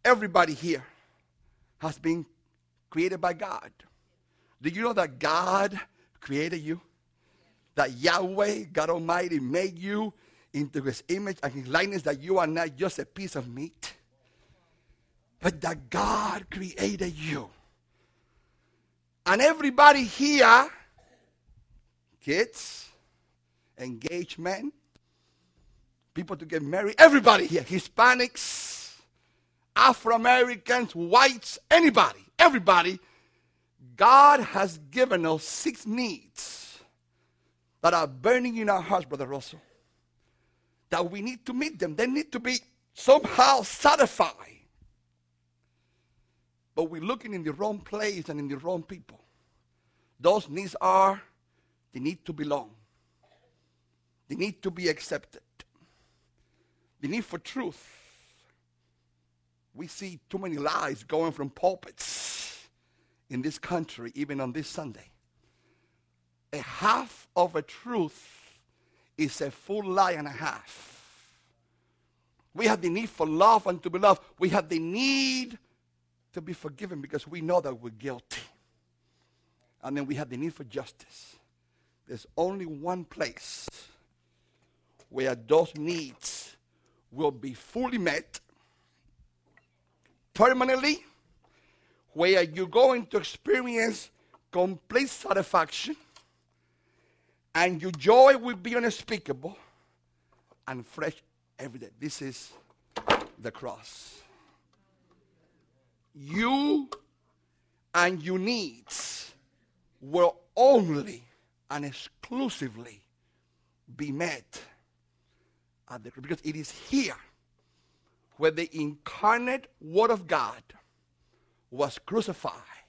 everybody here has been created by God. Do you know that God created you? That Yahweh, God Almighty, made you into his image and his likeness, that you are not just a piece of meat, but that God created you. And everybody here, kids, engaged men, people to get married, everybody here, Hispanics, Afro-Americans, whites, anybody, everybody, God has given us 6 needs that are burning in our hearts, Brother Russell, that we need to meet them. They need to be somehow satisfied. But we're looking in the wrong place and in the wrong people. Those needs are, they need to belong. They need to be accepted. The need for truth. We see too many lies going from pulpits in this country, even on this Sunday. A half of a truth is a full lie and a half. We have the need for love and to be loved. We have the need to be forgiven because we know that we're guilty. And then we have the need for justice. There's only one place where those needs will be fully met permanently, where you're going to experience complete satisfaction, and your joy will be unspeakable and fresh every day. This is the cross. You and your needs will only and exclusively be met at the cross, because it is here where the incarnate Word of God was crucified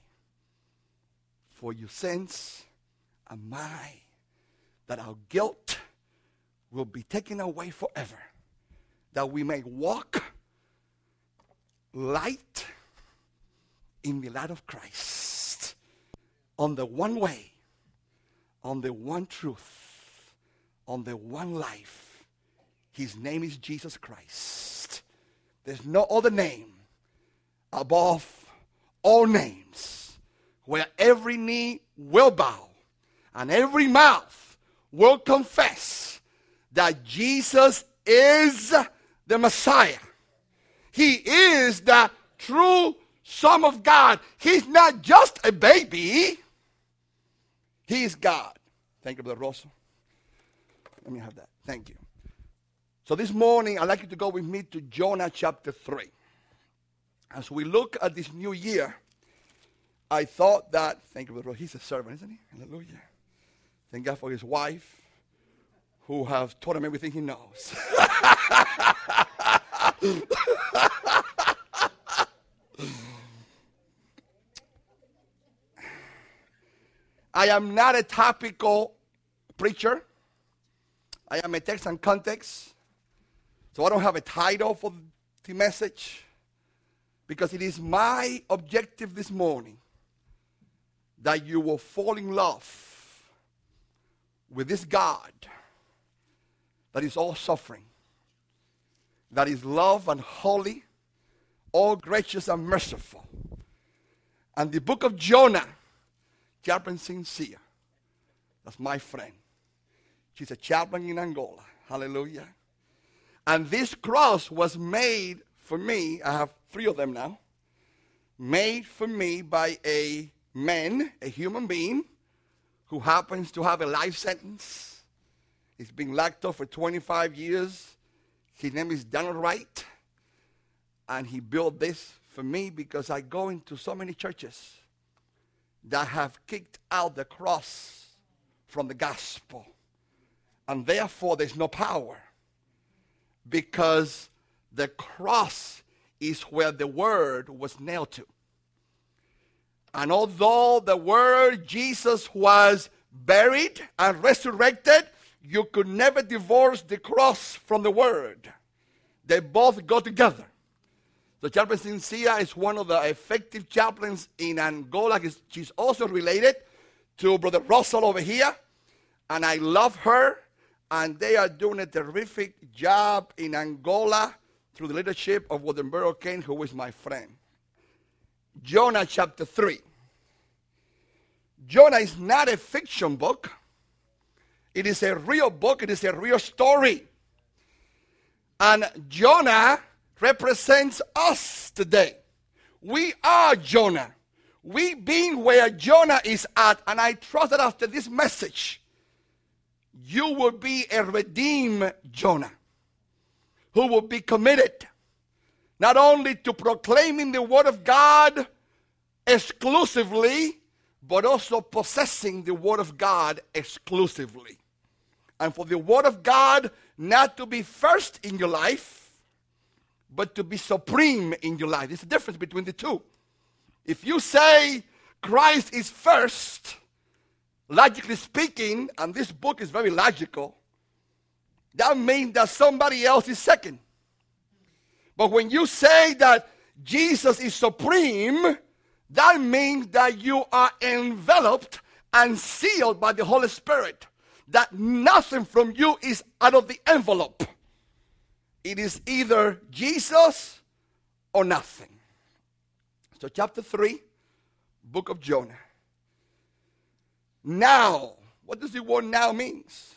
for your sins and mine, that our guilt will be taken away forever, that we may walk light in the light of Christ, on the one way, on the one truth, on the one life. His name is Jesus Christ. There's no other name above all names, where every knee will bow and every mouth will confess that Jesus is the Messiah. He is the true Son of God. He's not just a baby. He is God. Thank you, Brother Rosso. Let me have that. Thank you. So this morning, I'd like you to go with me to Jonah chapter 3. As we look at this new year, I thought that, thank you, Brother Rosso. He's a servant, isn't he? Hallelujah. Thank God for his wife, who have taught him everything he knows. I am not a topical preacher. I am a text and context. So I don't have a title for the message, because it is my objective this morning that you will fall in love with this God that is all suffering, that is love and holy, all gracious and merciful. And the book of Jonah, chaplain sincere, that's my friend. She's a chaplain in Angola. Hallelujah. And this cross was made for me. I have 3 of them now. Made for me by a man, a human being, who happens to have a life sentence. He's been locked up for 25 years. His name is Donald Wright. And he built this for me because I go into so many churches that have kicked out the cross from the gospel. And therefore, there's no power, because the cross is where the word was nailed to. And although the word Jesus was buried and resurrected, you could never divorce the cross from the word. They both go together. So Chaplain Cynthia is one of the effective chaplains in Angola. She's also related to Brother Russell over here. And I love her. And they are doing a terrific job in Angola through the leadership of Wittenborough Kane, who is my friend. Jonah chapter 3. Jonah is not a fiction book. It is a real book. It is a real story. And Jonah represents us today. We are Jonah. We being where Jonah is at. And I trust that after this message, you will be a redeemed Jonah who will be committed not only to proclaiming the word of God exclusively, but also possessing the word of God exclusively. And for the word of God not to be first in your life, but to be supreme in your life. There's a difference between the two. If you say Christ is first, logically speaking, and this book is very logical, that means that somebody else is second. But when you say that Jesus is supreme, that means that you are enveloped and sealed by the Holy Spirit. That nothing from you is out of the envelope. It is either Jesus or nothing. So chapter 3, book of Jonah. Now, what does the word now means?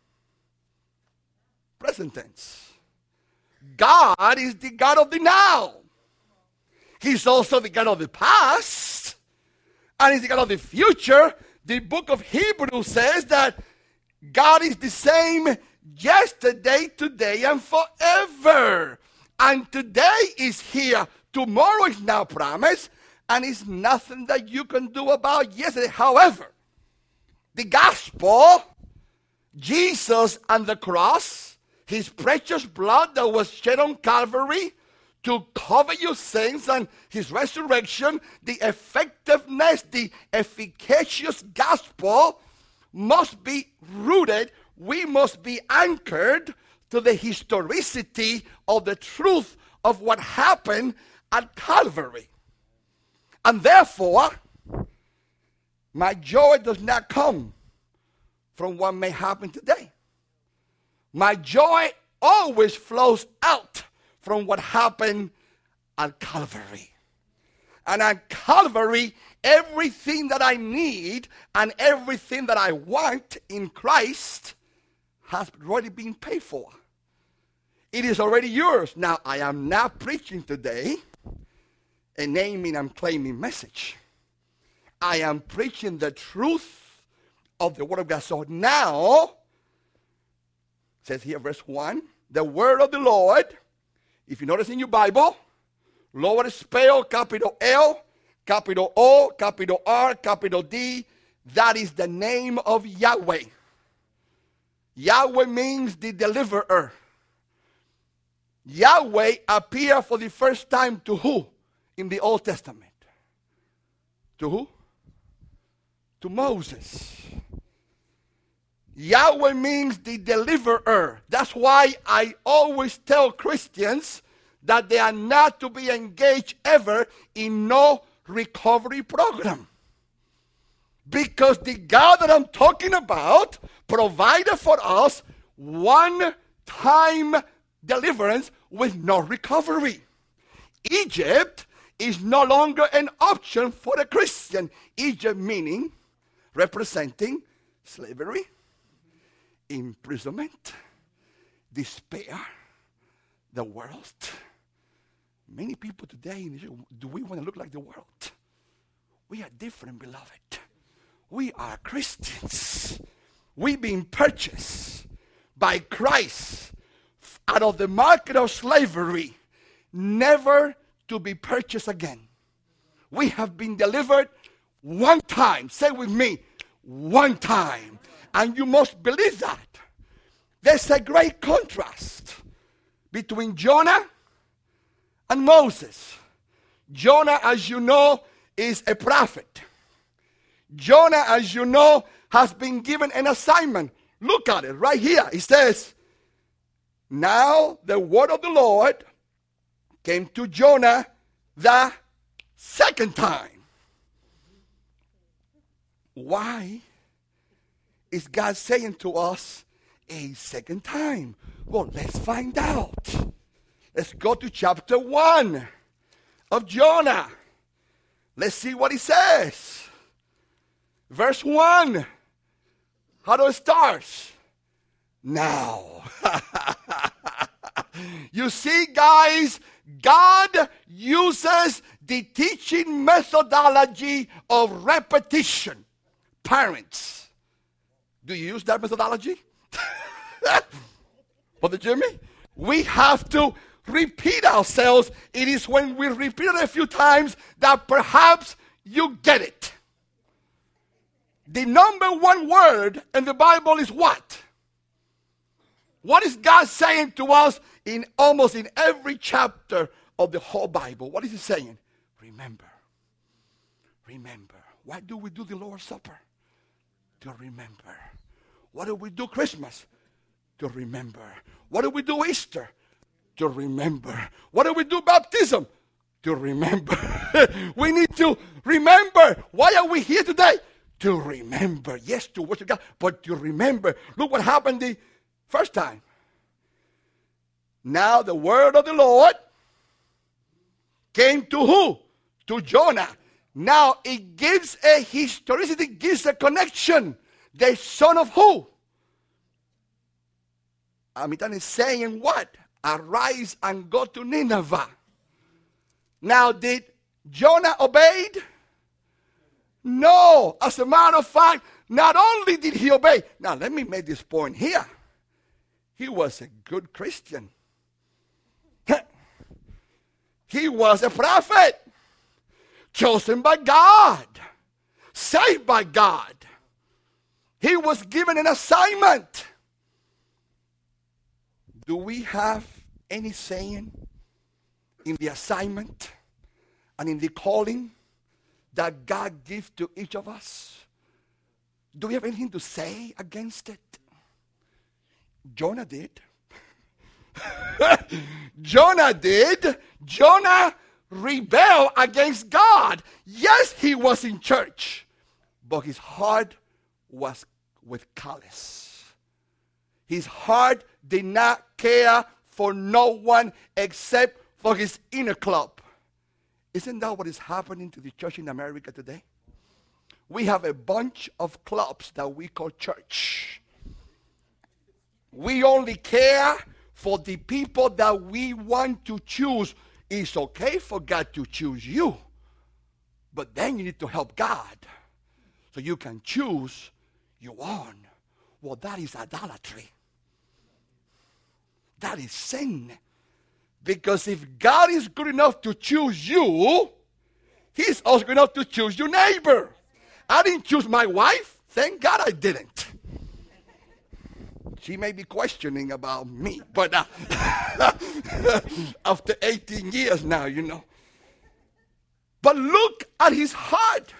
Present tense. God is the God of the now. He's also the God of the past. And he's the God of the future. The book of Hebrews says that God is the same yesterday, today, and forever. And today is here. Tomorrow is now promised. And it's nothing that you can do about yesterday. However, the gospel, Jesus and the cross, his precious blood that was shed on Calvary to cover your sins, and his resurrection, the effectiveness, the efficacious gospel must be rooted. We must be anchored to the historicity of the truth of what happened at Calvary. And therefore, my joy does not come from what may happen today. My joy always flows out from what happened at Calvary. And at Calvary, everything that I need and everything that I want in Christ has already been paid for. It is already yours. Now, I am not preaching today a naming and claiming message. I am preaching the truth of the word of God. So now, it says here, verse 1, the word of the Lord, if you notice in your Bible, Lord is spelled capital L, capital O, capital R, capital D. That is the name of Yahweh. Yahweh means the deliverer. Yahweh appeared for the first time to who in the Old Testament? To who? To Moses. Yahweh means the deliverer. That's why I always tell Christians that they are not to be engaged ever in no recovery program. Because the God that I'm talking about provided for us one-time deliverance with no recovery. Egypt is no longer an option for a Christian. Egypt meaning, representing slavery, imprisonment, despair, the world. Many people today, do we want to look like the world? We are different, beloved. We are Christians. We've been purchased by Christ out of the market of slavery, never to be purchased again. We have been delivered one time. Say with me, one time. And you must believe that. There's a great contrast between Jonah and Moses. Jonah, as you know, is a prophet. Jonah, as you know, has been given an assignment. Look at it right here. It says, now the word of the Lord came to Jonah the second time. Why is God saying to us a second time? Well, let's find out. Let's go to chapter 1 of Jonah. Let's see what he says. Verse 1. How do it start? Now. You see, guys, God uses the teaching methodology of repetition. Parents, do you use that methodology? Brother Jimmy, we have to repeat ourselves. It is when we repeat it a few times that perhaps you get it. The number one word in the Bible is what? What is God saying to us in almost in every chapter of the whole Bible? What is he saying? Remember. Remember. Why do we do the Lord's Supper? To remember. What do we do Christmas? To remember. What do we do Easter? To remember. What do we do baptism? To remember. We need to remember. Why are we here today? To remember. Yes, to worship God, but to remember. Look what happened the first time. Now the word of the Lord came to who? To Jonah. Now it gives a historicity, gives a connection. The son of who? Amitan is saying what? Arise and go to Nineveh. Now did Jonah obey? No. As a matter of fact, not only did he obey. Now let me make this point here. He was a good Christian. He was a prophet. Chosen by God. Saved by God. He was given an assignment. Do we have any saying in the assignment and in the calling that God gives to each of us? Do we have anything to say against it? Jonah did. Jonah did. Jonah rebelled against God. Yes, he was in church, but his heart was with callous. His heart did not care for no one except for his inner club. Isn't that what is happening to the church in America today? We have a bunch of clubs that we call church. We only care for the people that we want to choose. It's okay for God to choose you, but then you need to help God so you can choose your own. Well, that is idolatry. That is sin. Because if God is good enough to choose you, he's also good enough to choose your neighbor. I didn't choose my wife. Thank God I didn't. She may be questioning about me, but after 18 years now, you know. But look at his heart.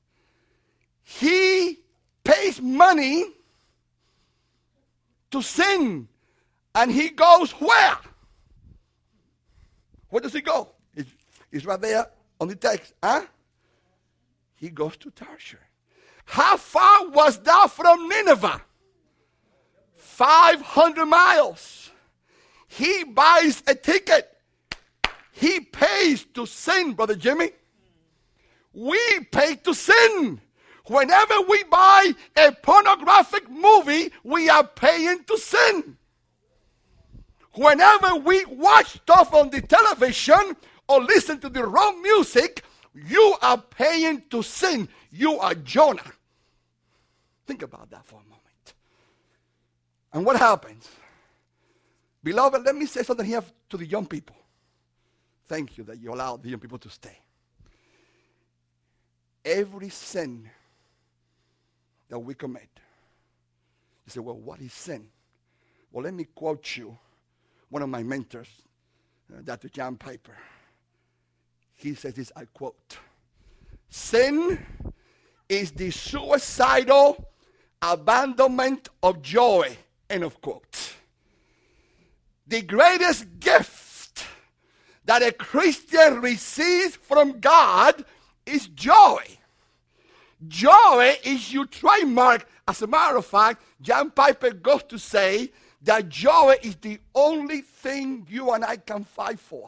He pays money to sin. And he goes where? Where does he go? It's right there on the text. Huh? He goes to Tarshish. How far was that from Nineveh? 500 miles. He buys a ticket. He pays to sin, Brother Jimmy. We pay to sin. Whenever we buy a pornographic movie, we are paying to sin. Whenever we watch stuff on the television or listen to the wrong music, you are paying to sin. You are Jonah. Think about that for a moment. And what happens? Beloved, let me say something here to the young people. Thank you that you allowed the young people to stay. Every sin that we commit. You say, well, what is sin? Well, let me quote you one of my mentors, Dr. John Piper. He says this, I quote, sin is the suicidal abandonment of joy, end of quote. The greatest gift that a Christian receives from God is joy. Joy is your trademark. As a matter of fact, John Piper goes to say that joy is the only thing you and I can fight for.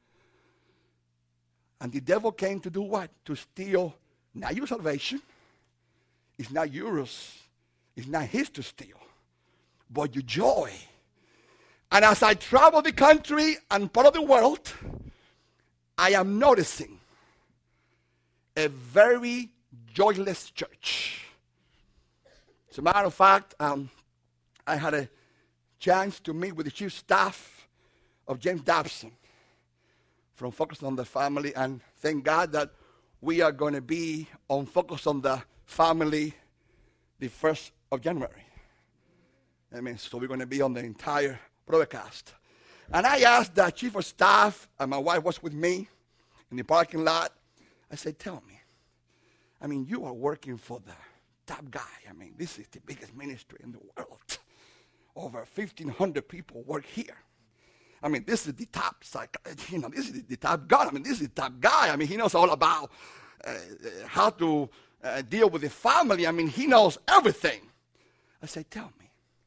And the devil came to do what? To steal not your salvation. It's not yours. It's not his to steal. But your joy. And as I travel the country and part of the world, I am noticing a very joyless church. As a matter of fact, I had a chance to meet with the chief staff of James Dobson from Focus on the Family, and thank God that we are going to be on Focus on the Family the 1st of January. So we're going to be on the entire broadcast. And I asked the chief of staff, and my wife was with me in the parking lot. I said, tell me, you are working for the top guy. This is the biggest ministry in the world. Over 1,500 people work here. This is the top, this is the top guy. This is the top guy. He knows all about how to deal with the family. He knows everything. I said, tell me,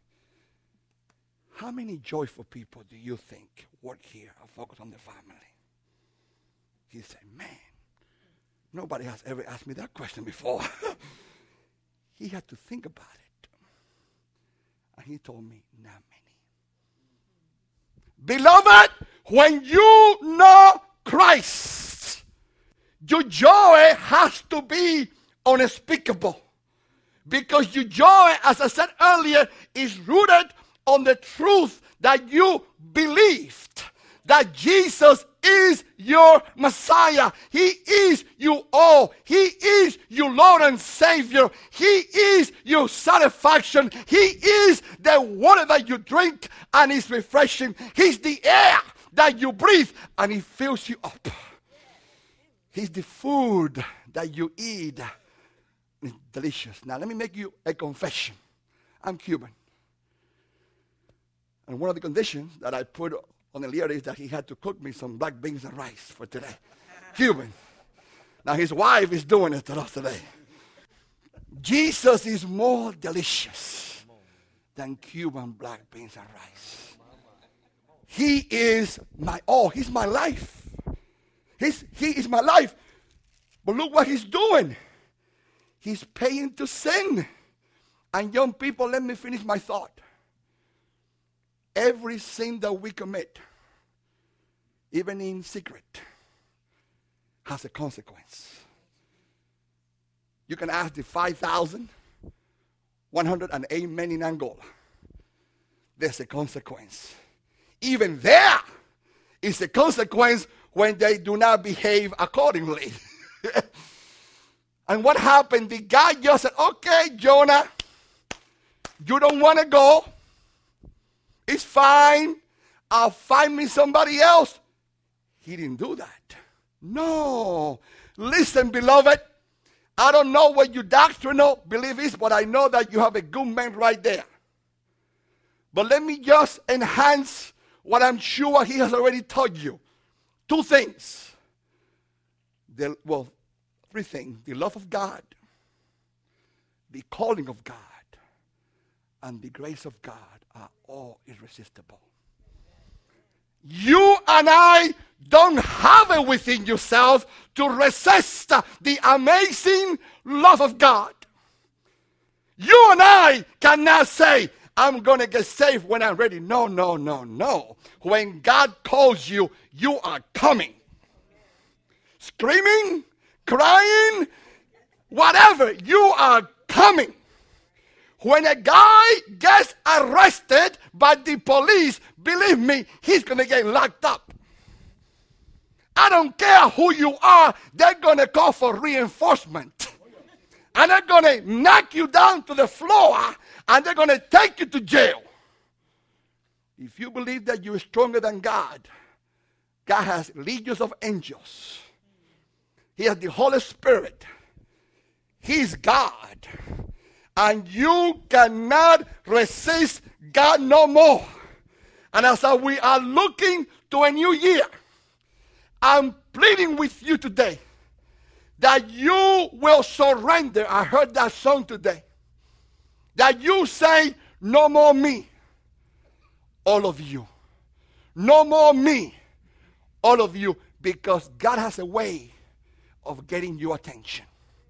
how many joyful people do you think work here or Focus on the Family? He said, man, nobody has ever asked me that question before. He had to think about it. And he told me, not many. Beloved, when you know Christ, your joy has to be unspeakable. Because your joy, as I said earlier, is rooted on the truth that you believed. That Jesus is your Messiah. He is your all. He is your Lord and Savior. He is your satisfaction. He is the water that you drink and is refreshing. He's the air that you breathe and it fills you up. He's the food that you eat. It's delicious. Now let me make you a confession. I'm Cuban. And one of the conditions that I put on the leader is that he had to cook me some black beans and rice for today. Cuban. Now his wife is doing it to us today. Jesus is more delicious than Cuban black beans and rice. He is my all. He's my life. He is my life. But look what he's doing. He's paying to sin. And young people, let me finish my thought. Every sin that we commit, even in secret, has a consequence. You can ask the 5,108 men in Angola. There's a consequence. Even there is a consequence when they do not behave accordingly. And what happened? The guy just said, okay, Jonah, you don't want to go. It's fine. I'll find me somebody else. He didn't do that. No. Listen, beloved. I don't know what your doctrinal belief is, but I know that you have a good man right there. But let me just enhance what I'm sure he has already told you. Two things. Three things. The love of God, the calling of God, and the grace of God are all irresistible. You and I don't have it within yourself to resist the amazing love of God. You and I cannot say, I'm going to get saved when I'm ready. No, no, no, no. When God calls you, you are coming. Screaming, crying, whatever, you are coming. When a guy gets arrested by the police, believe me, he's going to get locked up. I don't care who you are, they're going to call for reinforcement. And they're going to knock you down to the floor, and they're going to take you to jail. If you believe that you're stronger than God, God has legions of angels. He has the Holy Spirit. He's God. And you cannot resist God no more. And as we are looking to a new year, I'm pleading with you today that you will surrender. I heard that song today. That you say, no more me. all of you. No more me, all of you. Because God has a way of getting your attention.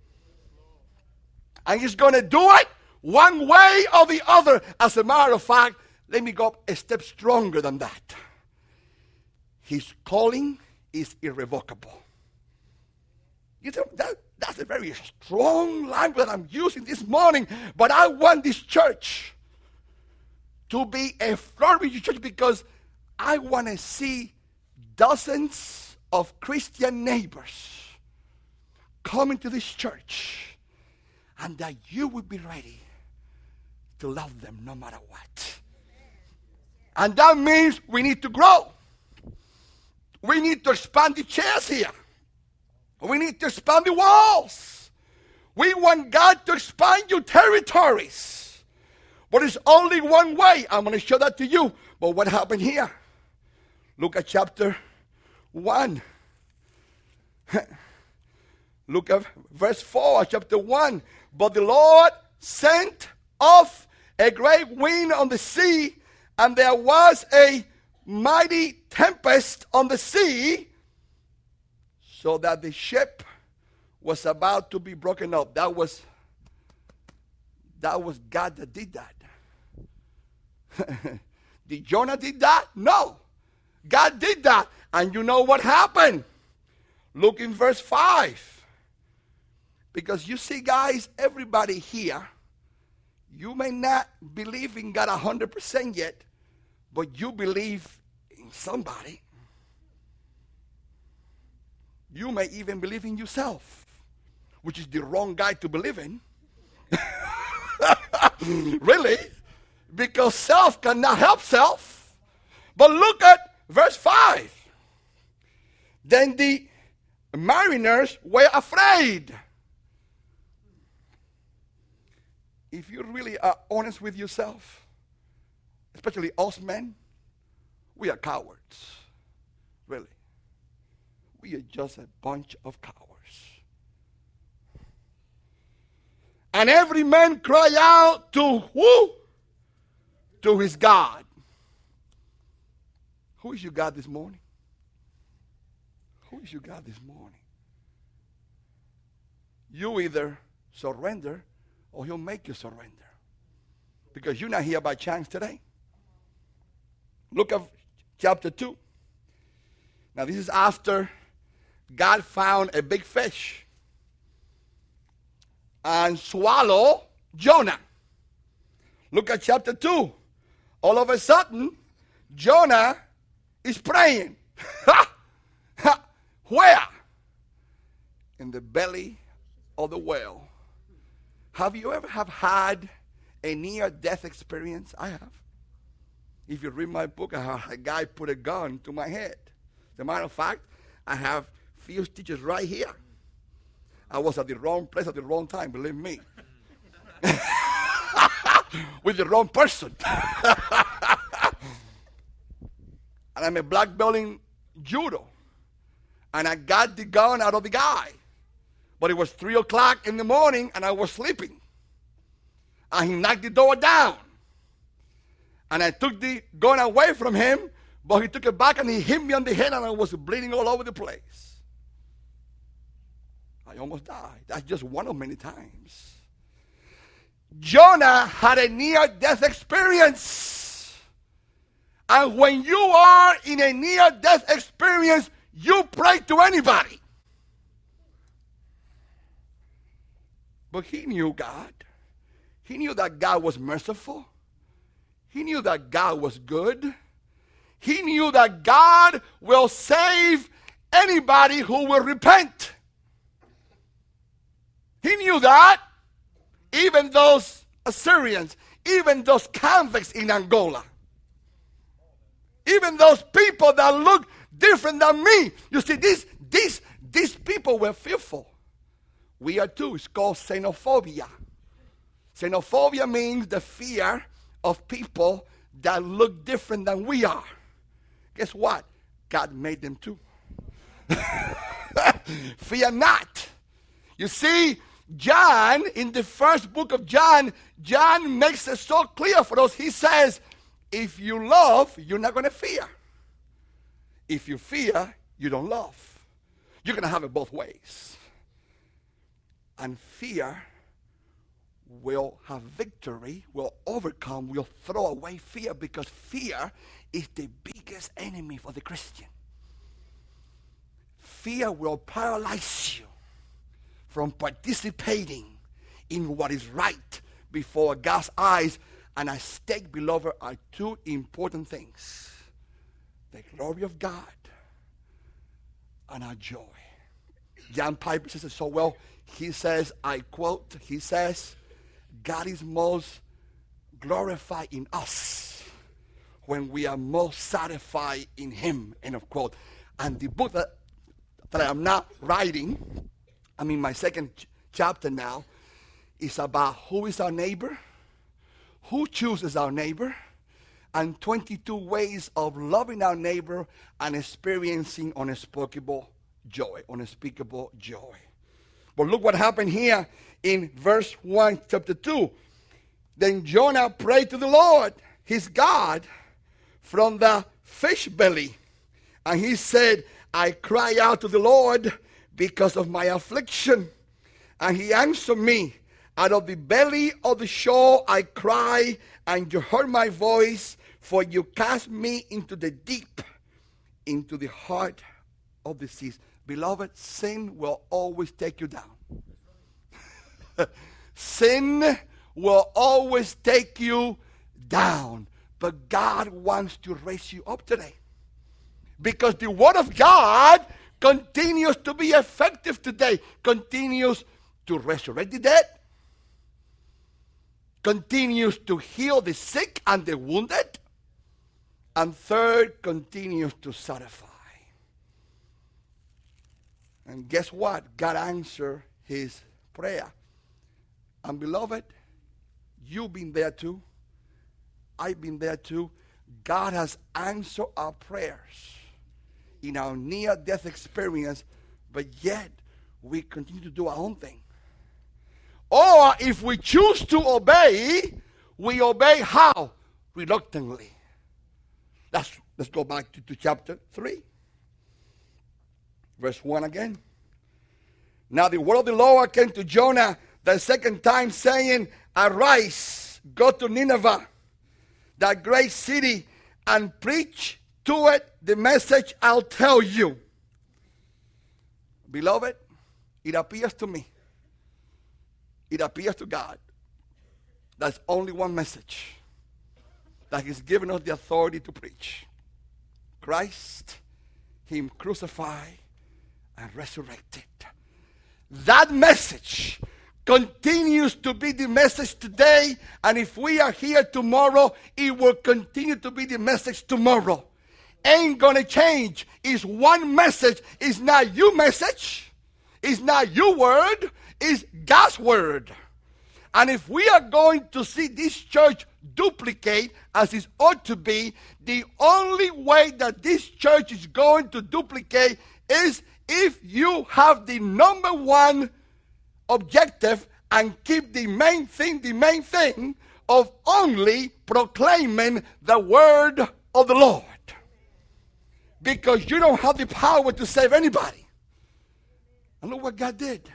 And He's going to do it one way or the other. As a matter of fact, let me go a step stronger than that. His calling is irrevocable. You know, that's a very strong language that I'm using this morning. But I want this church to be a flourishing church because I want to see dozens of Christian neighbors coming to this church, and that you will be ready to love them no matter what. And that means we need to grow. We need to expand the chairs here. We need to expand the walls. We want God to expand your territories. But it's only one way. I'm going to show that to you. But what happened here? Look at chapter 1. Look at verse 4, chapter 1. But the Lord sent off a great wind on the sea, and there was a mighty tempest on the sea, so that the ship was about to be broken up. That was God that did that. Did Jonah did that? No. God did that. And you know what happened? Look in verse 5. Because you see, guys, everybody here, you may not believe in God 100% yet, but you believe in somebody. You may even believe in yourself, which is the wrong guy to believe in. Really? Because self cannot help self. But look at verse 5. Then the mariners were afraid. If you really are honest with yourself, especially us men, we are cowards. Really. We are just a bunch of cowards. And every man cry out to who? To his God. Who is your God this morning? Who is your God this morning? You either surrender or He'll make you surrender. Because you're not here by chance today. Look at chapter 2. Now this is after God found a big fish and swallowed Jonah. Look at chapter 2. All of a sudden, Jonah is praying. Where? In the belly of the whale. Have you ever had a near-death experience? I have. If you read my book, I have a guy put a gun to my head. As a matter of fact, I have few stitches right here. I was at the wrong place at the wrong time, believe me. With the wrong person. And I'm a black belt in judo. And I got the gun out of the guy. But it was 3 o'clock in the morning and I was sleeping. And he knocked the door down. And I took the gun away from him, but he took it back and he hit me on the head and I was bleeding all over the place. I almost died. That's just one of many times. Jonah had a near-death experience. And when you are in a near-death experience, you pray to anybody. But he knew God. He knew that God was merciful. He knew that God was good. He knew that God will save anybody who will repent. He knew that. Even those Assyrians, even those convicts in Angola, even those people that look different than me. You see, these people were fearful. We are too. It's called xenophobia. Xenophobia means the fear of people that look different than we are. Guess what? God made them too. Fear not. You see, John, in the first book of John, John makes it so clear for us. He says, If you love, you're not going to fear. If you fear, you don't love. You're going to have it both ways. And fear will have victory, will overcome, will throw away fear, because fear is the biggest enemy for the Christian. Fear will paralyze you from participating in what is right before God's eyes. And at stake, beloved, are two important things: the glory of God and our joy. John Piper says it so well. He says, I quote, he says, God is most glorified in us when we are most satisfied in him, end of quote. And the book that I am now writing, I'm in my second chapter now, is about who is our neighbor, who chooses our neighbor, and 22 ways of loving our neighbor and experiencing unspeakable joy. Unspeakable joy. But look what happened here in verse 1, chapter 2. Then Jonah prayed to the Lord, his God, from the fish belly. And he said, I cry out to the Lord because of my affliction. And he answered me, out of the belly of the shore I cry, and you heard my voice, for you cast me into the deep, into the heart of the seas. Beloved, sin will always take you down. Sin will always take you down. But God wants to raise you up today. Because the Word of God continues to be effective today. Continues to resurrect the dead. Continues to heal the sick and the wounded. And third, continues to satisfy. And guess what? God answered his prayer. And beloved, you've been there too. I've been there too. God has answered our prayers in our near-death experience, but yet we continue to do our own thing. Or if we choose to obey, we obey how? Reluctantly. Let's go back to chapter 3. Verse 1 again. Now the word of the Lord came to Jonah the second time, saying, Arise, go to Nineveh, that great city, and preach to it the message I'll tell you. Beloved, it appears to me, it appears to God, there's only one message that he's given us the authority to preach. Christ, him crucified and resurrected. That message continues to be the message today, and if we are here tomorrow, it will continue to be the message tomorrow. Ain't gonna change. It's one message. It's not your message. It's not your word. It's God's word. And if we are going to see this church duplicate as it ought to be, the only way that this church is going to duplicate is if you have the number one objective and keep the main thing of only proclaiming the word of the Lord. Because you don't have the power to save anybody. And look what God did.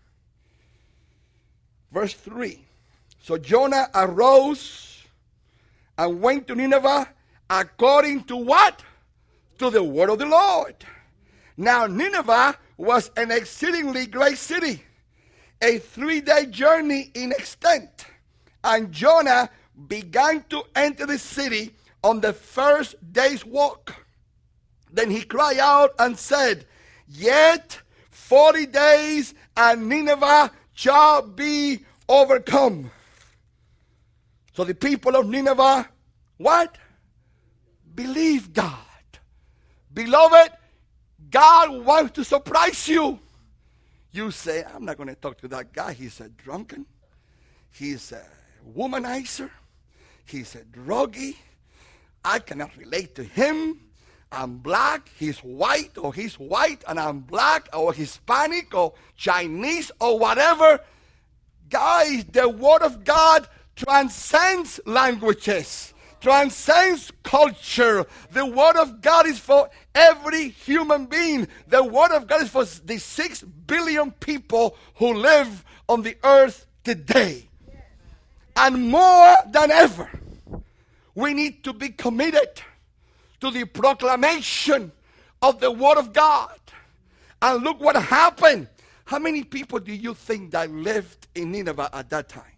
Verse 3. So Jonah arose and went to Nineveh according to what? To the word of the Lord. Now Nineveh was an exceedingly great city, a 3-day journey in extent. And Jonah began to enter the city on the first day's walk. Then he cried out and said, Yet 40 days and Nineveh shall be overcome. So the people of Nineveh, what? Believe God. Beloved, God wants to surprise you. You say, I'm not going to talk to that guy. He's a drunken. He's a womanizer. He's a druggie. I cannot relate to him. I'm black, he's white, or he's white and I'm black, or Hispanic, or Chinese, or whatever. Guys, the word of God transcends languages, transcends culture. The Word of God is for every human being. The Word of God is for the 6 billion people who live on the earth today. And more than ever, we need to be committed to the proclamation of the Word of God. And look what happened. How many people do you think that lived in Nineveh at that time?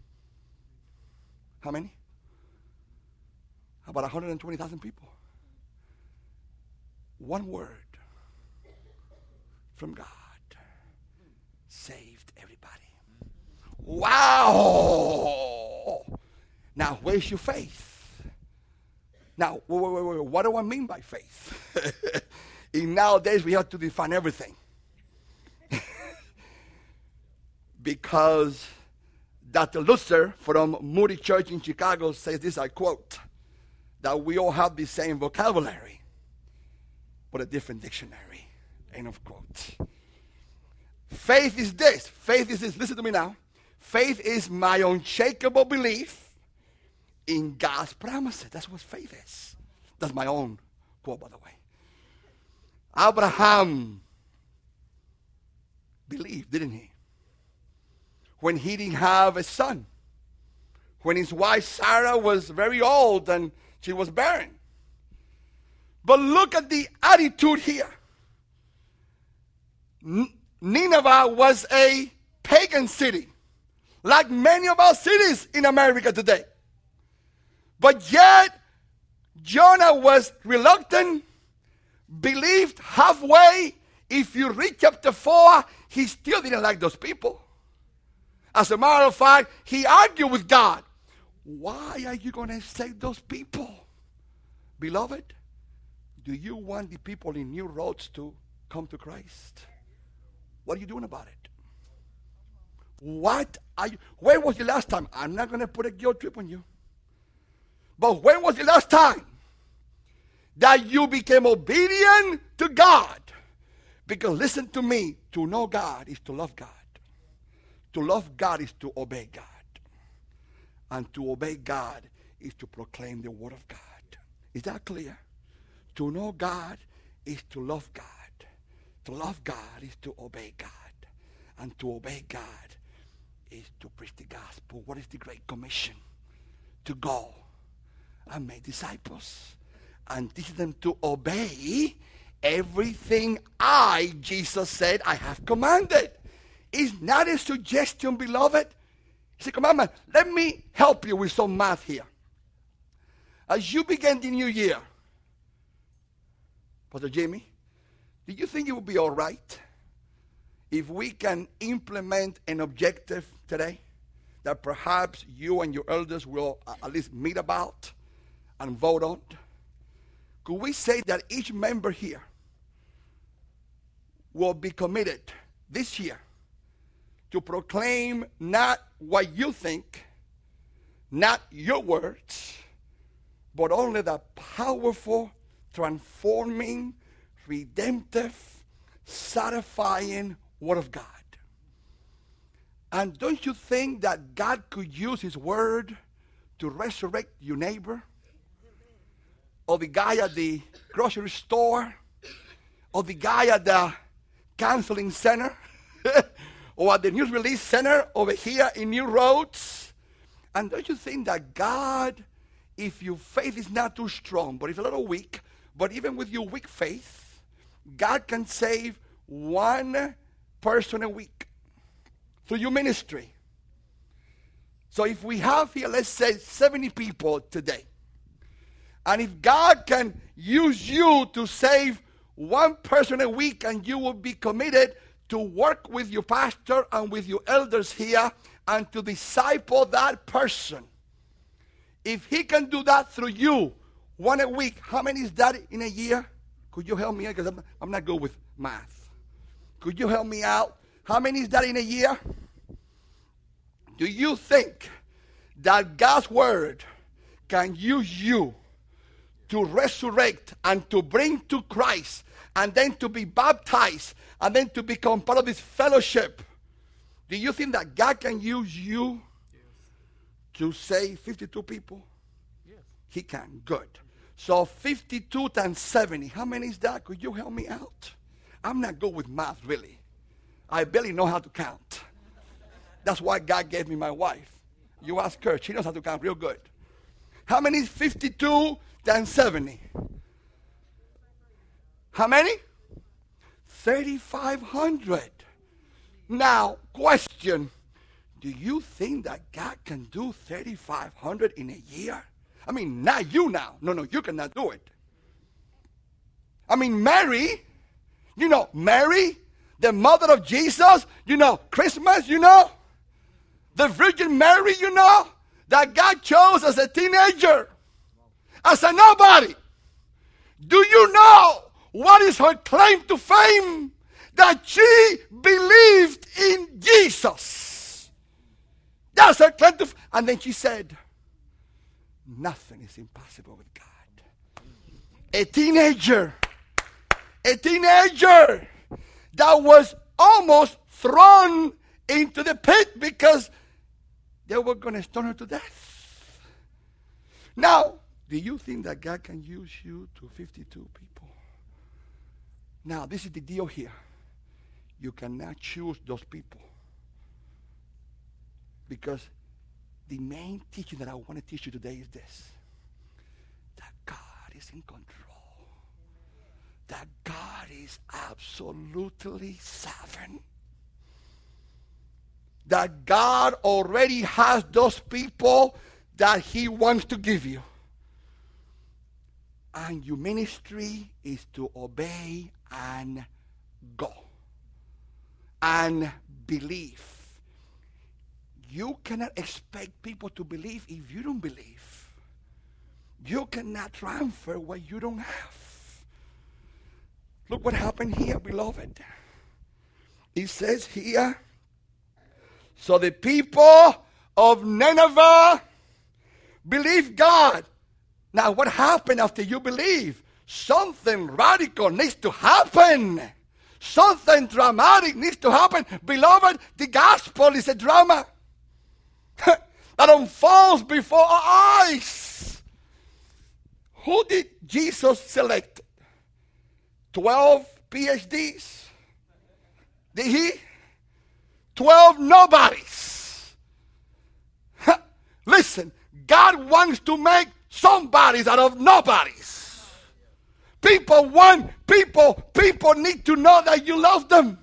How many? About 120,000 people. One word from God saved everybody. Wow! Now, where's your faith? Now, wait, what do I mean by faith? In nowadays, we have to define everything. Because Dr. Lutzer from Moody Church in Chicago says this, I quote, that we all have the same vocabulary, but a different dictionary. End of quote. Faith is this. Faith is this. Listen to me now. Faith is my unshakable belief in God's promises. That's what faith is. That's my own quote, by the way. Abraham believed, didn't he? When he didn't have a son. When his wife Sarah was very old and she was barren. But look at the attitude here. Nineveh was a pagan city, like many of our cities in America today. But yet, Jonah was reluctant, believed halfway. If you read chapter 4, he still didn't like those people. As a matter of fact, he argued with God. Why are you going to save those people? Beloved, do you want the people in New Roads to come to Christ? What are you doing about it? Where was the last time? I'm not going to put a guilt trip on you. But when was the last time that you became obedient to God? Because listen to me, to know God is to love God. To love God is to obey God. And to obey God is to proclaim the Word of God. Is that clear? To know God is to love God. To love God is to obey God. And to obey God is to preach the gospel. What is the Great Commission? To go and make disciples. And teach them to obey everything Jesus said, I have commanded. It's not a suggestion, beloved. It's a commandment. Let me help you with some math here. As you begin the new year, Pastor Jimmy, do you think it would be all right if we can implement an objective today that perhaps you and your elders will at least meet about and vote on? Could we say that each member here will be committed this year to proclaim not what you think, not your words, but only the powerful, transforming, redemptive, satisfying Word of God? And don't you think that God could use His Word to resurrect your neighbor? Or the guy at the grocery store? Or the guy at the counseling center? Or at the news release center over here in New Roads? And don't you think that God, if your faith is not too strong, but it's a little weak, but even with your weak faith, God can save one person a week through your ministry. So if we have here, let's say 70 people today, and if God can use you to save one person a week, and you will be committed to work with your pastor and with your elders here and to disciple that person. If he can do that through you, one a week, how many is that in a year? Could you help me out? Because I'm not good with math. Could you help me out? How many is that in a year? Do you think that God's Word can use you to resurrect and to bring to Christ and then to be baptized and then to become part of this fellowship? Do you think that God can use you to save 52 people? Yes. He can. Good. So 52 times 70. How many is that? Could you help me out? I'm not good with math, really. I barely know how to count. That's why God gave me my wife. You ask her. She knows how to count real good. How many is 52 times 70? How many? 3,500. Now, question. Do you think that God can do 3,500 in a year? I mean, not you now. No, you cannot do it. I mean, Mary, Mary, the mother of Jesus, Christmas, the Virgin Mary, that God chose as a teenager, as a nobody. Do you know what is her claim to fame? That she believed in Jesus. That's her claim to fame. And then she said, nothing is impossible with God. A teenager that was almost thrown into the pit because they were going to stone her to death. Now, do you think that God can use you to 52 people? Now, this is the deal here. You cannot choose those people. Because the main teaching that I want to teach you today is this. That God is in control. That God is absolutely sovereign. That God already has those people that He wants to give you. And your ministry is to obey and go. And believe. You cannot expect people to believe if you don't believe. You cannot transfer what you don't have. Look what happened here, beloved. It says here, so the people of Nineveh believed God. Now, what happened after you believe? Something radical needs to happen. Something dramatic needs to happen. Beloved, the gospel is a drama that unfolds before our eyes. Who did Jesus select? 12 PhDs? Did he? 12 nobodies. Listen, God wants to make somebodies out of nobodies. People need to know that you love them.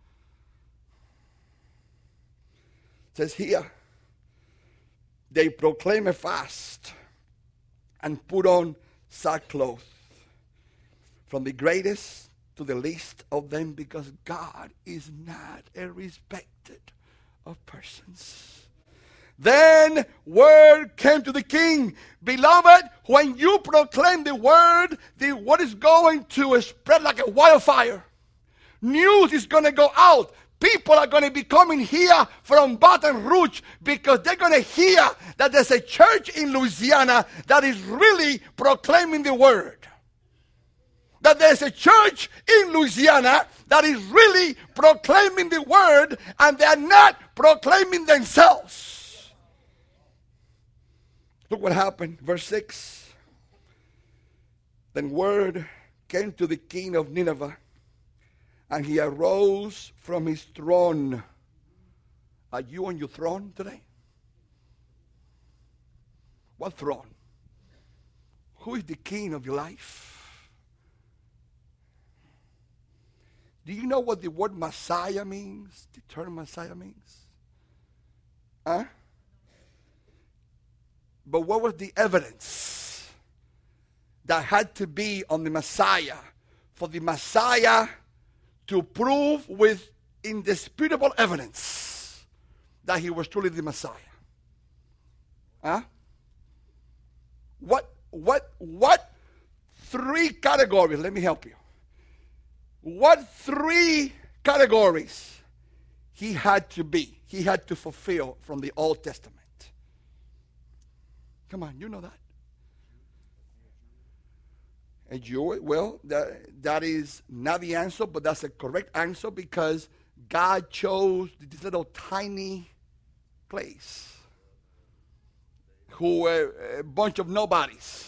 It says here, they proclaim a fast and put on sackcloth, from the greatest to the least of them, because God is not a respected of persons. Then word came to the king. Beloved, when you proclaim the word is going to spread like a wildfire. News is going to go out. People are going to be coming here from Baton Rouge because they're going to hear that there's a church in Louisiana that is really proclaiming the word. That there's a church in Louisiana that is really proclaiming the word, and they're not proclaiming themselves. Look what happened. Verse 6. Then word came to the king of Nineveh, and he arose from his throne. Are you on your throne today? What throne? Who is the king of your life? Do you know what the word Messiah means? The term Messiah means? Huh? But what was the evidence that had to be on the Messiah for the Messiah to prove with indisputable evidence that he was truly the Messiah? Huh? What three categories? Let me help you. What three categories he had to be? He had to fulfill from the Old Testament. Come on, you know that. A Jew, well, that is not the answer, but that's a correct answer because God chose this little tiny place. who were a bunch of nobodies.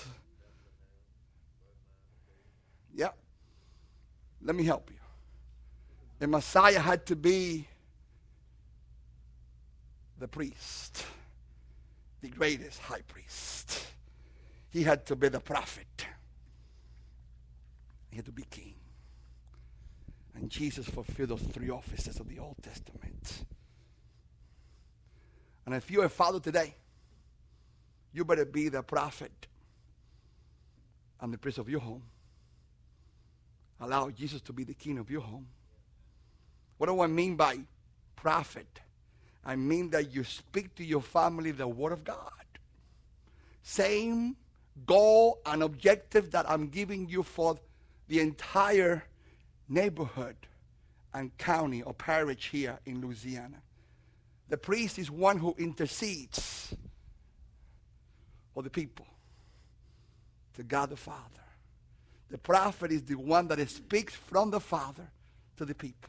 Yeah. Let me help you. The Messiah had to be the priest, the greatest high priest. He had to be the prophet. He had to be king. And Jesus fulfilled those three offices of the Old Testament. And if you're a father today, you better be the prophet and the priest of your home. Allow Jesus to be the king of your home. What do I mean by prophet? I mean that you speak to your family the word of God. Same goal and objective that I'm giving you for the entire neighborhood and county or parish here in Louisiana. The priest is one who intercedes for the people to God the Father. The prophet is the one that speaks from the Father to the people.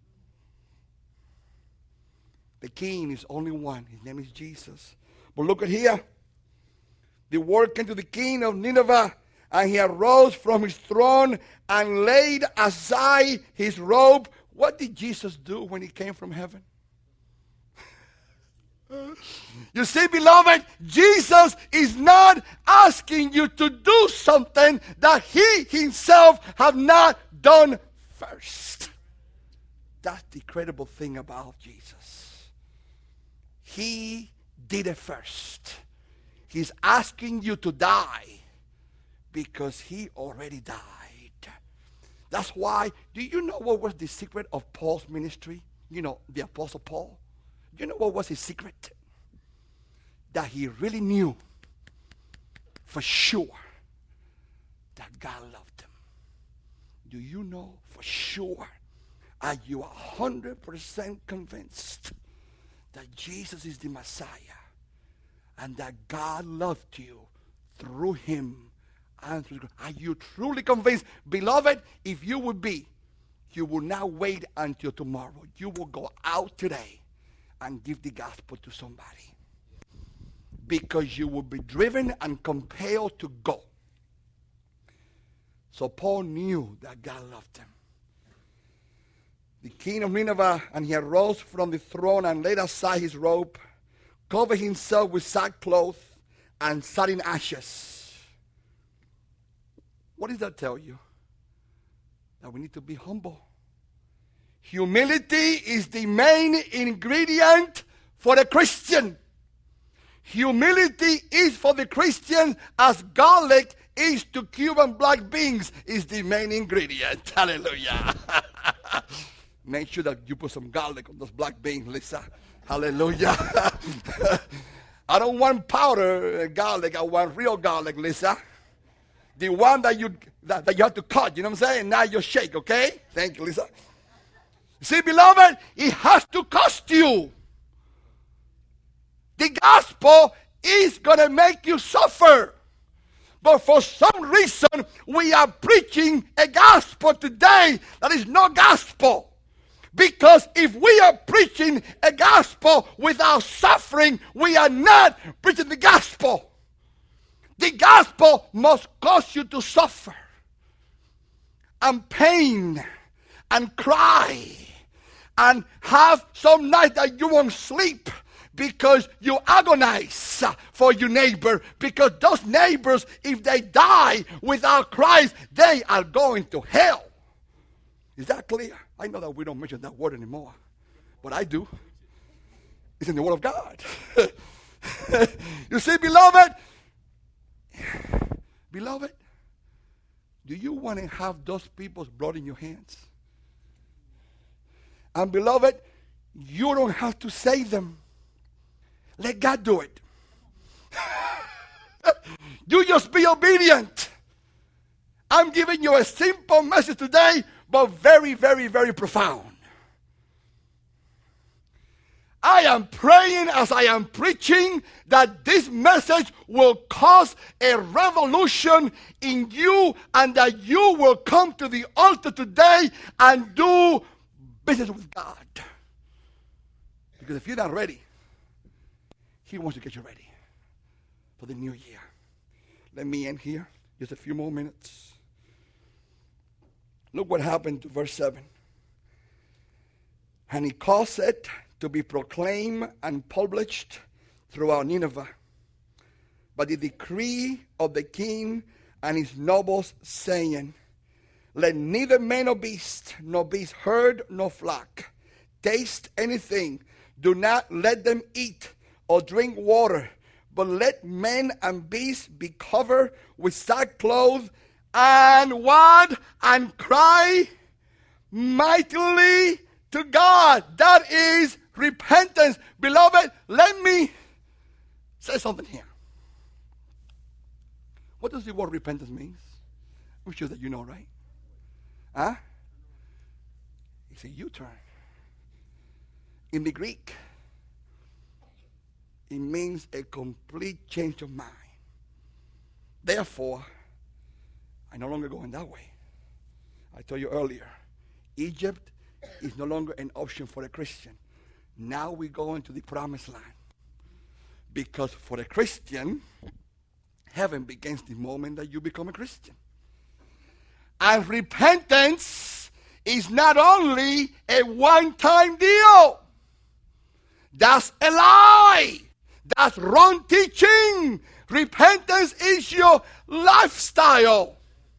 The king is only one. His name is Jesus. But look at here. The word came to the king of Nineveh, and he arose from his throne and laid aside his robe. What did Jesus do when he came from heaven? You see, beloved, Jesus is not asking you to do something that he himself have not done first. That's the incredible thing about Jesus. He did it first. He's asking you to die because he already died. That's why, do you know what was the secret of Paul's ministry? You know, the Apostle Paul. You know what was his secret? That he really knew for sure that God loved him. Do you know for sure? Are you 100% convinced that Jesus is the Messiah and that God loved you through him and through? Are you truly convinced? Beloved, if you would be, you will not wait until tomorrow. You will go out today and give the gospel to somebody. Because you will be driven and compelled to go. So Paul knew that God loved him. The king of Nineveh, and he arose from the throne and laid aside his robe, covered himself with sackcloth, and sat in ashes. What does that tell you? That we need to be humble. Humility is the main ingredient for the Christian. Humility is for the Christian as garlic is to Cuban black beans is the main ingredient. Hallelujah. Make sure that you put some garlic on those black beans, Lisa. Hallelujah. I don't want powder garlic. I want real garlic, Lisa. The one that you have to cut, you know what I'm saying? Now you shake, okay? Thank you, Lisa. See, beloved, it has to cost you. The gospel is going to make you suffer. But for some reason, we are preaching a gospel today that is no gospel. Because if we are preaching a gospel without suffering, we are not preaching the gospel. The gospel must cause you to suffer and pain and cry and have some night that you won't sleep because you agonize for your neighbor. Because those neighbors, if they die without Christ, they are going to hell. Is that clear? I know that we don't mention that word anymore, but I do. It's in the Word of God. You see, beloved, do you want to have those people's blood in your hands? And beloved, you don't have to save them. Let God do it. You just be obedient. I'm giving you a simple message today, but very, very, very profound. I am praying as I am preaching that this message will cause a revolution in you and that you will come to the altar today and do business with God. Because if you're not ready, He wants to get you ready. for the new year. Let me end here. Just a few more minutes. Look what happened to verse 7. And he caused it to be proclaimed and published throughout Nineveh by the decree of the king and his nobles, saying, let neither man nor beast, nor beast herd, nor flock, taste anything. Do not let them eat or drink water, but let men and beasts be covered with sackcloth and what? And cry mightily to God. That is repentance. Beloved, let me say something here. What does the word repentance mean? I'm sure that you know, right? Huh? It's a U-turn. In the Greek, it means a complete change of mind. Therefore, I'm no longer going that way. I told you earlier, Egypt is no longer an option for a Christian. Now we go into the promised land. Because for a Christian, heaven begins the moment that you become a Christian. And repentance is not only a one-time deal. That's a lie. That's wrong teaching. Repentance is your lifestyle.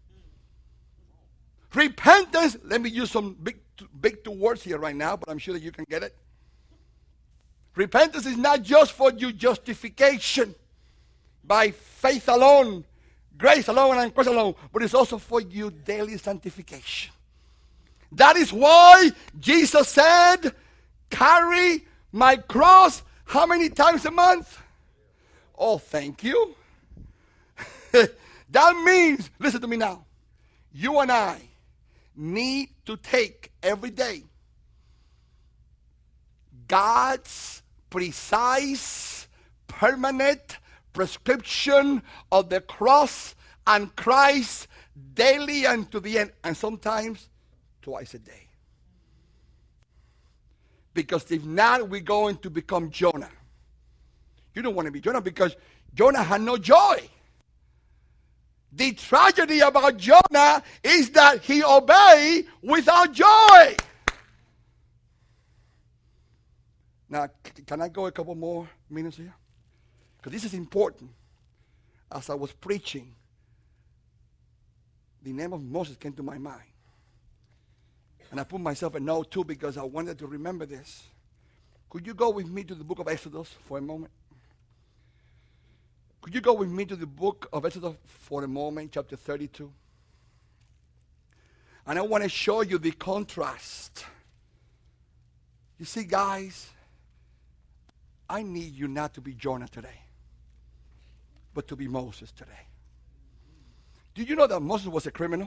Repentance, let me use some big two words here right now, but I'm sure that you can get it. Repentance is not just for your justification by faith alone, grace alone, and Christ alone, but it's also for your daily sanctification. That is why Jesus said, carry my cross how many times a month? Oh, thank you. That means, listen to me now, you and I need to take every day God's precise, permanent prescription of the cross and Christ daily and to the end, and sometimes twice a day. Because if not, we're going to become Jonah. You don't want to be Jonah because Jonah had no joy. The tragedy about Jonah is that he obeyed without joy. Now, can I go a couple more minutes here? Because this is important. As I was preaching, the name of Moses came to my mind. And I put myself a note too because I wanted to remember this. Could you go with me to the book of Exodus for a moment? Could you go with me to the book of Exodus for a moment, chapter 32? And I want to show you the contrast. You see, guys, I need you not to be Jonah today, but to be Moses today. Do you know that Moses was a criminal?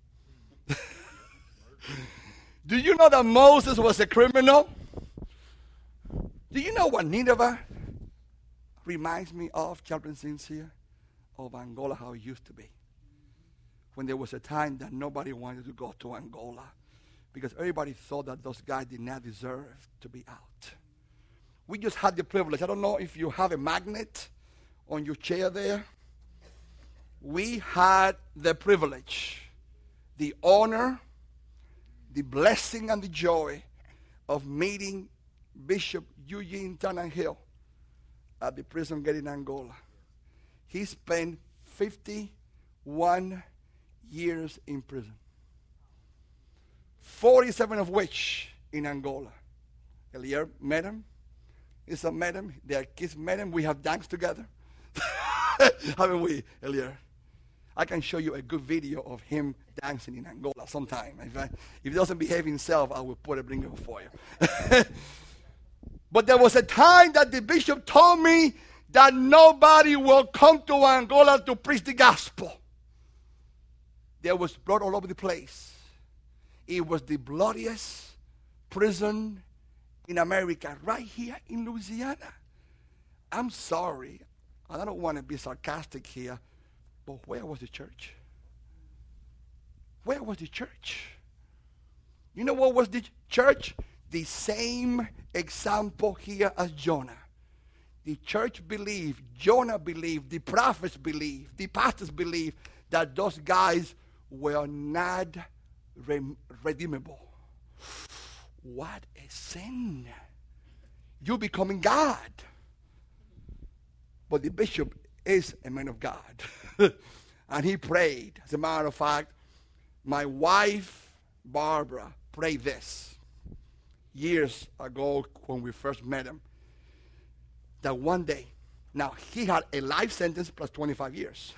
Do you know that Moses was a criminal? Do you know what Nineveh reminds me of, children sins here, of Angola, how it used to be? When there was a time that nobody wanted to go to Angola because everybody thought that those guys did not deserve to be out. We just had the privilege. I don't know if you have a magnet on your chair there. We had the privilege, the honor, the blessing, and the joy of meeting Bishop Eugene Tannehill at the prison gate in Angola. He spent 51 years in prison, 47 of which in Angola. Elier met him. Isa met him. Their kids met him. We have danced together. Haven't we, Elier? I can show you a good video of him dancing in Angola sometime. If he doesn't behave himself, I will bring it for you. But there was a time that the bishop told me that nobody will come to Angola to preach the gospel. There was blood all over the place. It was the bloodiest prison in America, right here in Louisiana. I'm sorry, and I don't want to be sarcastic here, but where was the church? Where was the church? You know what was the church? The same example here as Jonah. The church believed, Jonah believed, the prophets believed, the pastors believed that those guys were not redeemable. What a sin. You becoming God. But the bishop is a man of God. And he prayed. As a matter of fact, my wife, Barbara, prayed this years ago when we first met him. That one day, now he had a life sentence plus 25 years.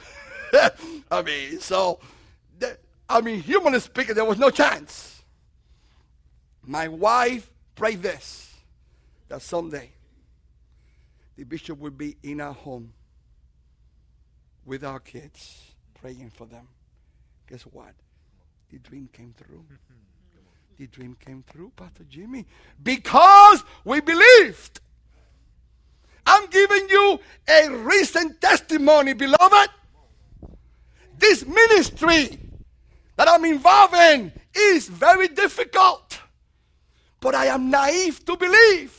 Humanly speaking, there was no chance. My wife prayed this, that someday the bishop would be in our home with our kids, praying for them. Guess what? The dream came through. The dream came through, Pastor Jimmy, because we believed. I'm giving you a recent testimony, beloved. This ministry that I'm involved in is very difficult, but I am naive to believe.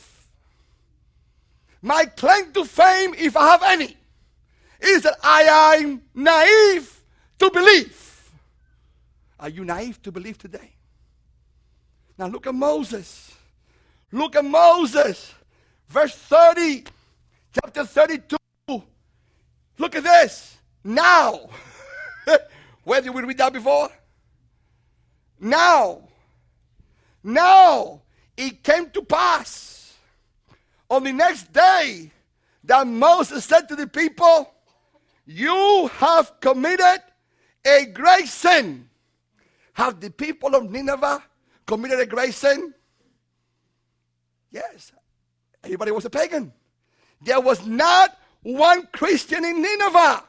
My claim to fame, if I have any, is that I am naive to believe. Are you naive to believe today? Now look at Moses. Look at Moses. Verse 30, chapter 32. Look at this. Now. Where did we read that before? Now. It came to pass on the next day that Moses said to the people, you have committed a great sin. Have the people of Nineveh committed a great sin? Yes. Everybody was a pagan. There was not one Christian in Nineveh.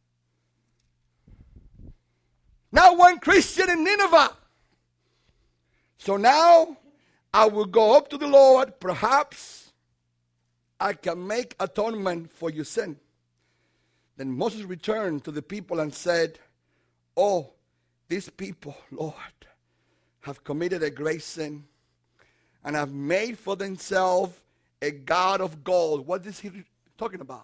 Not one Christian in Nineveh. So now I will go up to the Lord. Perhaps I can make atonement for your sin. Then Moses returned to the people and said, oh, these people, Lord, have committed a great sin and have made for themselves a god of gold. What is he talking about?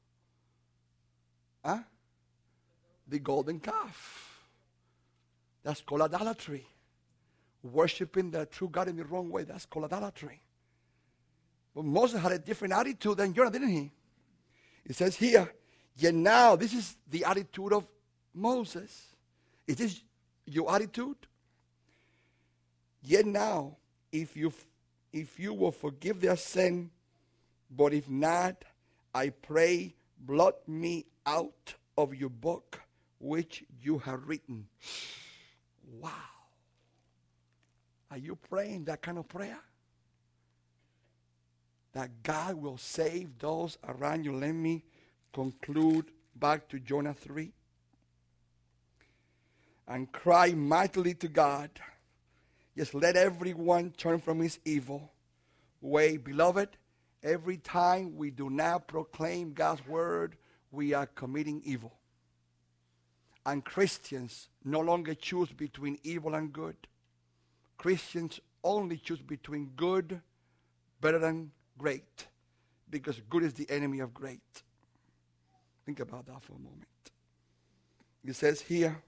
Huh? The golden calf. That's called idolatry. Worshipping the true God in the wrong way. That's called idolatry. But Moses had a different attitude than Jonah, didn't he? It says here, yet now, this is the attitude of Moses. Is this your attitude? Yet now, if you will forgive their sin, but if not, I pray, blot me out of your book, which you have written. Wow. Are you praying that kind of prayer? That God will save those around you. Let me conclude back to Jonah 3. And cry mightily to God. Yes, let everyone turn from his evil way. Beloved, every time we do not proclaim God's word, we are committing evil. And Christians no longer choose between evil and good. Christians only choose between good, better than great, because good is the enemy of great. Think about that for a moment. It says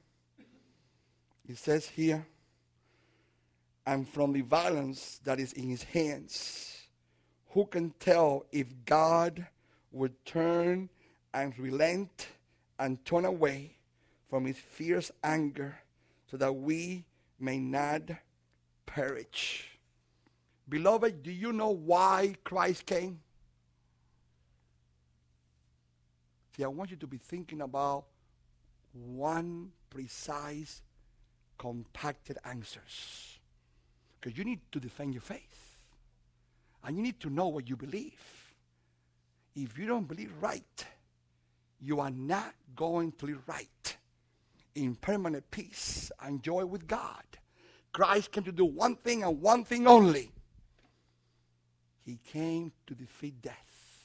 here, and from the violence that is in his hands, who can tell if God would turn and relent and turn away from his fierce anger so that we may not perish? Beloved, do you know why Christ came? See, I want you to be thinking about one precise, compacted answers. Because you need to defend your faith. And you need to know what you believe. If you don't believe right, you are not going to live right in permanent peace and joy with God. Christ came to do one thing and one thing only. He came to defeat death.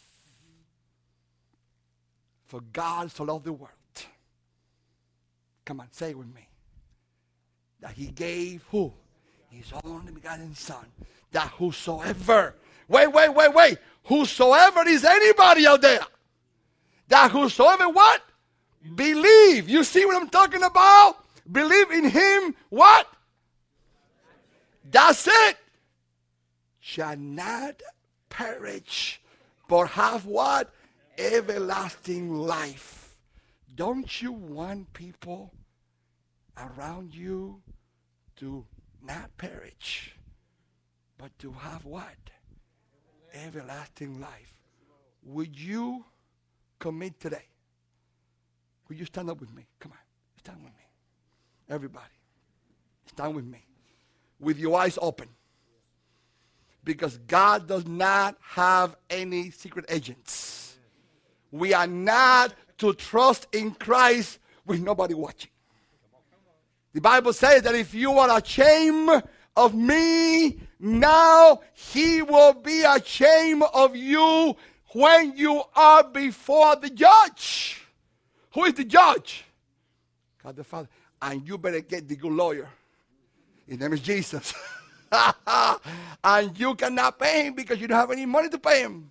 For God so loved the world. Come on, say it with me. That he gave who? His only begotten Son. That whosoever. Wait. Whosoever is anybody out there. That whosoever what? Believe. You see what I'm talking about? Believe in him. What? That's it. Shall not perish, but have what? Everlasting life. Don't you want people around you to not perish, but to have what? Everlasting life. Would you commit today? Will you stand up with me? Come on, stand with me. Everybody, stand with me. With your eyes open. Because God does not have any secret agents. We are not to trust in Christ with nobody watching. The Bible says that if you are ashamed of me, now he will be ashamed of you when you are before the judge. Who is the judge? God the Father. And you better get the good lawyer. His name is Jesus. And you cannot pay him because you don't have any money to pay him.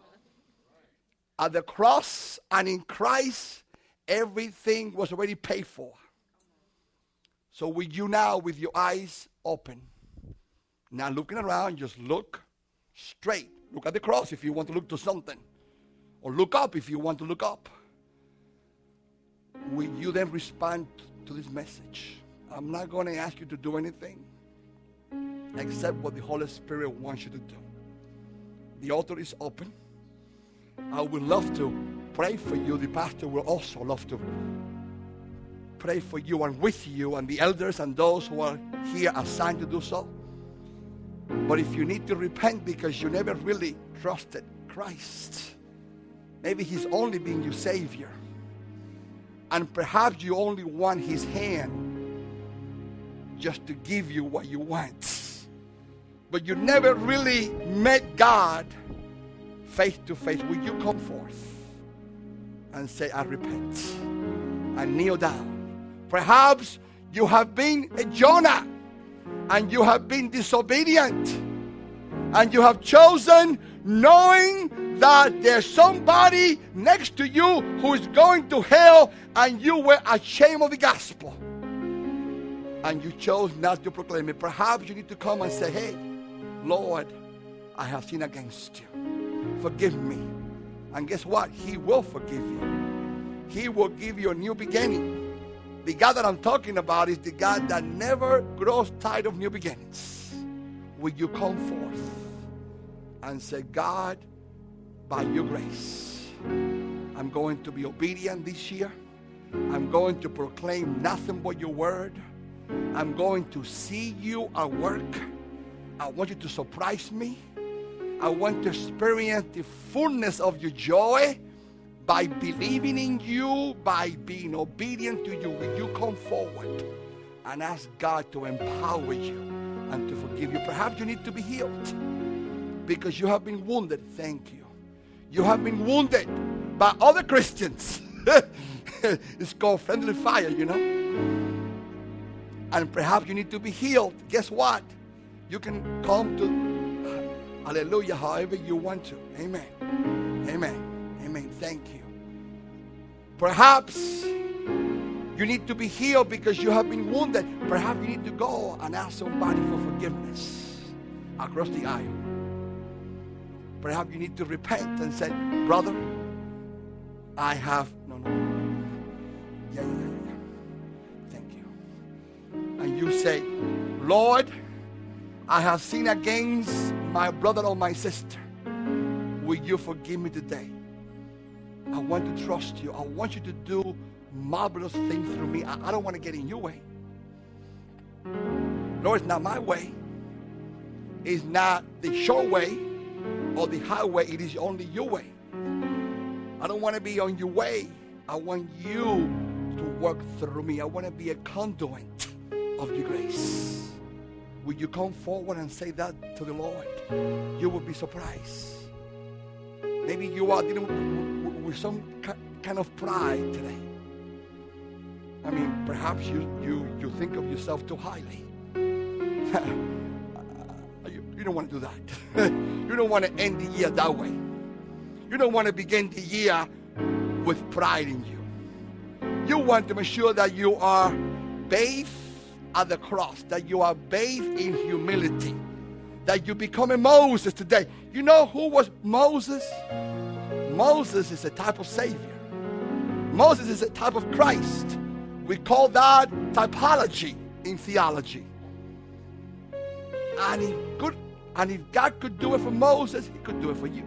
At the cross and in Christ, everything was already paid for. So with you now, with your eyes open, not looking around, just look straight. Look at the cross if you want to look to something. Or look up if you want to look up. Will you then respond to this message? I'm not going to ask you to do anything except what the Holy Spirit wants you to do. The altar is open. I would love to pray for you. The pastor will also love to pray for you and with you and the elders and those who are here assigned to do so. But if you need to repent because you never really trusted Christ, maybe he's only been your Savior, and perhaps you only want his hand just to give you what you want, but you never really met God face to face, will you come forth and say, I repent, and kneel down? Perhaps you have been a Jonah and you have been disobedient and you have chosen knowing that there's somebody next to you who is going to hell, and you were ashamed of the gospel and you chose not to proclaim it. Perhaps you need to come and say, hey, Lord, I have sinned against you. Forgive me. And guess what? He will forgive you. He will give you a new beginning. The God that I'm talking about is the God that never grows tired of new beginnings. Will you come forth and say, God, by your grace, I'm going to be obedient this year. I'm going to proclaim nothing but your word. I'm going to see you at work. I want you to surprise me. I want to experience the fullness of your joy by believing in you, by being obedient to you. Will you come forward and ask God to empower you and to forgive you? Perhaps you need to be healed because you have been wounded. Thank you. You have been wounded by other Christians. It's called friendly fire, you know. And perhaps you need to be healed. Guess what? You can come to hallelujah however you want to. Amen. Amen. Amen. Thank you. Perhaps you need to be healed because you have been wounded. Perhaps you need to go and ask somebody for forgiveness across the aisle. Perhaps you need to repent and say, brother, I have, no. Yeah. Thank you. And you say, Lord, I have sinned against my brother or my sister. Will you forgive me today? I want to trust you. I want you to do marvelous things through me. I don't want to get in your way. Lord, it's not my way. It's not the short way or the highway. It is only your way. I don't want to be on your way. I want you to work through me. I want to be a conduit of your grace. Will you come forward and say that to the Lord? You will be surprised. Maybe you are dealing with some kind of pride today. I mean, perhaps you think of yourself too highly. don't want to do that. You don't want to end the year that way. You don't want to begin the year with pride in you. You want to make sure that you are bathed at the cross, that you are bathed in humility, that you become a Moses today. You know who was Moses? Moses is a type of Savior. Moses is a type of Christ. We call that typology in theology. And if God could do it for Moses, he could do it for you.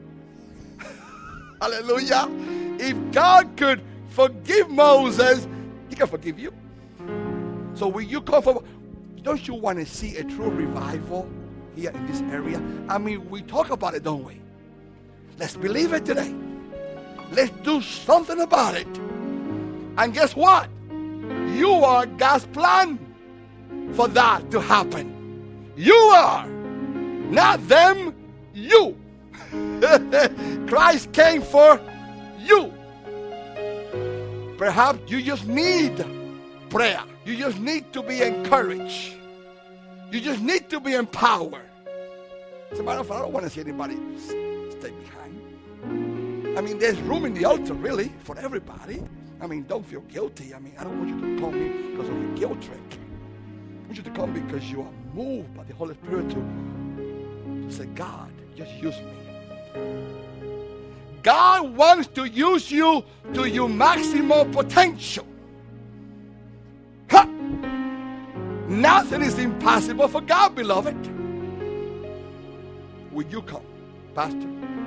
Hallelujah. If God could forgive Moses, he can forgive you. So when you come from, don't you want to see a true revival here in this area? I mean, we talk about it, don't we? Let's believe it today. Let's do something about it. And guess what? You are God's plan for that to happen. You are. Not them, you. Christ came for you. Perhaps you just need prayer. You just need to be encouraged. You just need to be empowered. As a matter of fact, I don't want to see anybody stay behind. I mean, there's room in the altar, really, for everybody. I mean, don't feel guilty. I mean, I don't want you to come me because of a guilt trip. I want you to come because you are moved by the Holy Spirit to say, God, just use me. God wants to use you to your maximum potential. Ha! Nothing is impossible for God, beloved. Will you come, Pastor?